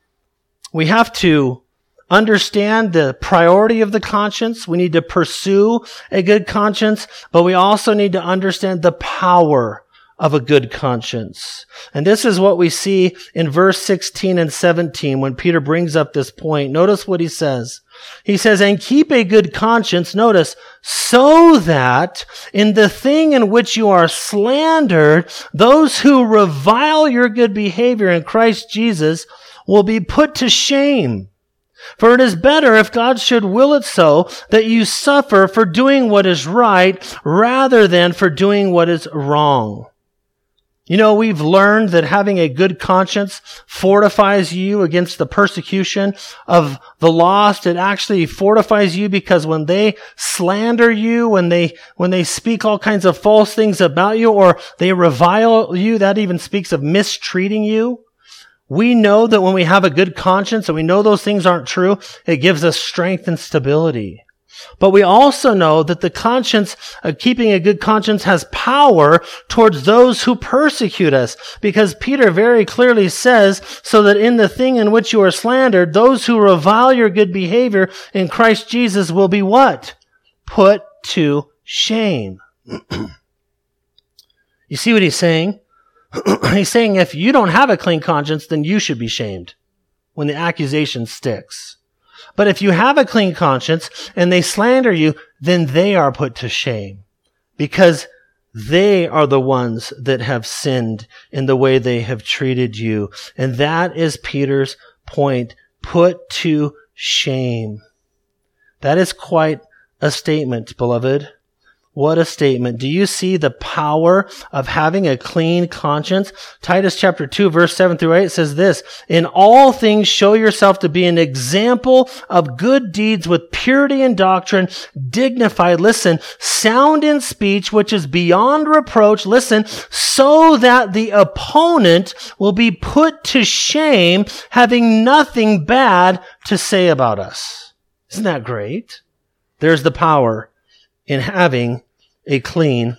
We have to understand the priority of the conscience. We need to pursue a good conscience, but we also need to understand the power of a good conscience. And this is what we see in verse sixteen and seventeen when Peter brings up this point. Notice what he says. He says, and keep a good conscience, notice, so that in the thing in which you are slandered, those who revile your good behavior in Christ Jesus will be put to shame. For it is better, if God should will it so, that you suffer for doing what is right rather than for doing what is wrong. You know, we've learned that having a good conscience fortifies you against the persecution of the lost. It actually fortifies you because when they slander you, when they, when they speak all kinds of false things about you, or they revile you, that even speaks of mistreating you. We know that when we have a good conscience and we know those things aren't true, it gives us strength and stability. But we also know that the conscience, uh, keeping a good conscience, has power towards those who persecute us. Because Peter very clearly says, so that in the thing in which you are slandered, those who revile your good behavior in Christ Jesus will be what? Put to shame. You see what he's saying? He's saying if you don't have a clean conscience, then you should be shamed when the accusation sticks. But if you have a clean conscience and they slander you, then they are put to shame because they are the ones that have sinned in the way they have treated you. And that is Peter's point. Put to shame. That is quite a statement, beloved. What a statement. Do you see the power of having a clean conscience? Titus chapter two, verse seven through eight says this, in all things show yourself to be an example of good deeds with purity in doctrine, dignified, listen, sound in speech, which is beyond reproach, listen, so that the opponent will be put to shame, having nothing bad to say about us. Isn't that great? There's the power in having a clean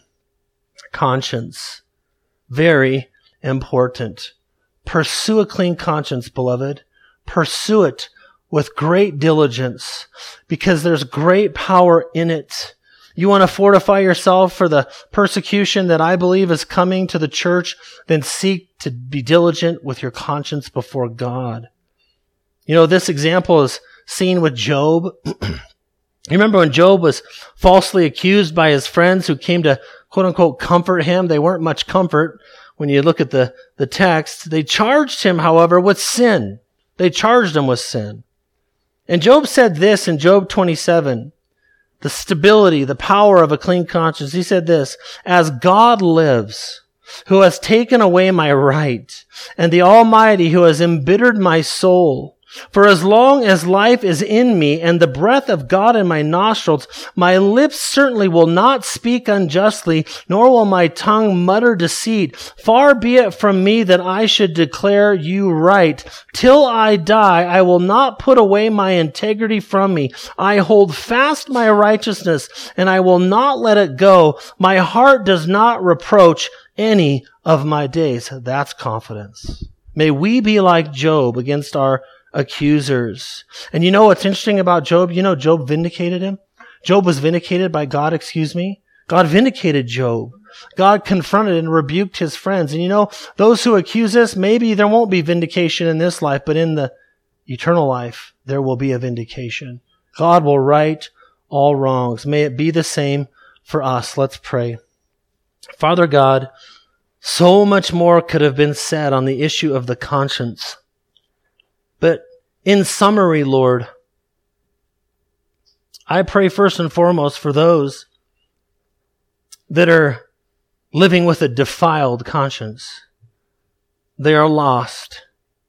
conscience. Very important. Pursue a clean conscience, beloved. Pursue it with great diligence because there's great power in it. You want to fortify yourself for the persecution that I believe is coming to the church, then seek to be diligent with your conscience before God. You know, this example is seen with Job. You remember when Job was falsely accused by his friends who came to, quote unquote, comfort him? They weren't much comfort when you look at the, the text. They charged him, however, with sin. They charged him with sin. And Job said this in Job twenty-seven, the stability, the power of a clean conscience. He said this, as God lives, who has taken away my right, and the Almighty who has embittered my soul, for as long as life is in me and the breath of God in my nostrils, my lips certainly will not speak unjustly, nor will my tongue mutter deceit. Far be it from me that I should declare you right. Till I die, I will not put away my integrity from me. I hold fast my righteousness, and I will not let it go. My heart does not reproach any of my days. That's confidence. May we be like Job against our accusers. And you know what's interesting about Job? You know Job vindicated him. Job was vindicated by God, excuse me. God vindicated Job. God confronted and rebuked his friends. And you know, those who accuse us, maybe there won't be vindication in this life, but in the eternal life, there will be a vindication. God will right all wrongs. May it be the same for us. Let's pray. Father God, so much more could have been said on the issue of the conscience. But in summary, Lord, I pray first and foremost for those that are living with a defiled conscience. They are lost.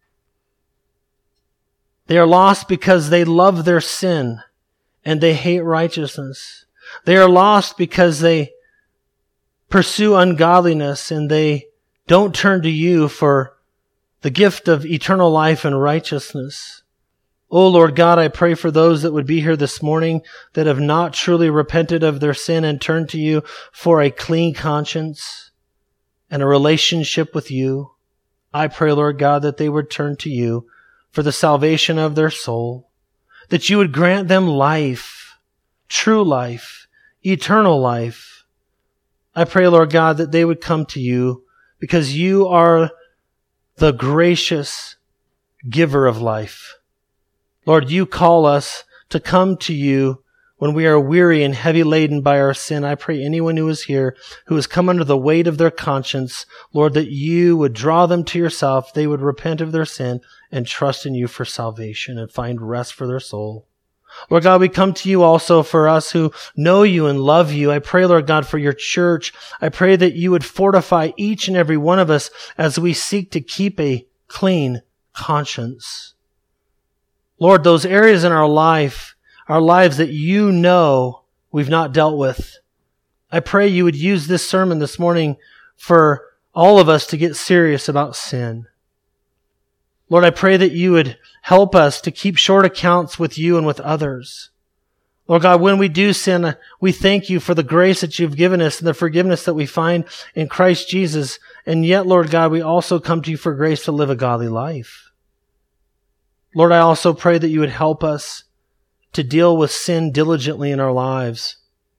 They are lost because they love their sin and they hate righteousness. They are lost because they pursue ungodliness and they don't turn to you for the gift of eternal life and righteousness. Oh Lord God, I pray for those that would be here this morning that have not truly repented of their sin and turned to you for a clean conscience and a relationship with you. I pray, Lord God, that they would turn to you for the salvation of their soul, that you would grant them life, true life, eternal life. I pray, Lord God, that they would come to you because you are the gracious giver of life. Lord, you call us to come to you when we are weary and heavy laden by our sin. I pray anyone who is here, who has come under the weight of their conscience, Lord, that you would draw them to yourself. They would repent of their sin and trust in you for salvation and find rest for their soul. Lord God, we come to you also for us who know you and love you. I pray, Lord God, for your church. I pray that you would fortify each and every one of us as we seek to keep a clean conscience. Lord, those areas in our life, our lives that you know we've not dealt with, I pray you would use this sermon this morning for all of us to get serious about sin. Lord, I pray that you would help us to keep short accounts with you and with others. Lord God, when we do sin, we thank you for the grace that you've given us and the forgiveness that we find in Christ Jesus. And yet, Lord God, we also come to you for grace to live a godly life. Lord, I also pray that you would help us to deal with sin diligently in our lives.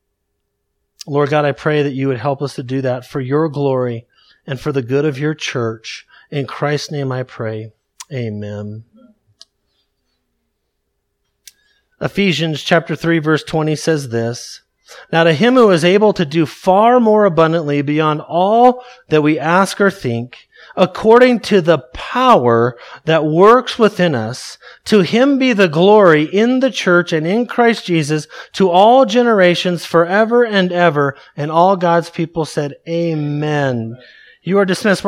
Lord God, I pray that you would help us to do that for your glory and for the good of your church. In Christ's name I pray. Amen. Ephesians chapter three verse twenty says this, "Now to him who is able to do far more abundantly beyond all that we ask or think, according to the power that works within us, to him be the glory in the church and in Christ Jesus to all generations forever and ever." And all God's people said, Amen. You are dismissed.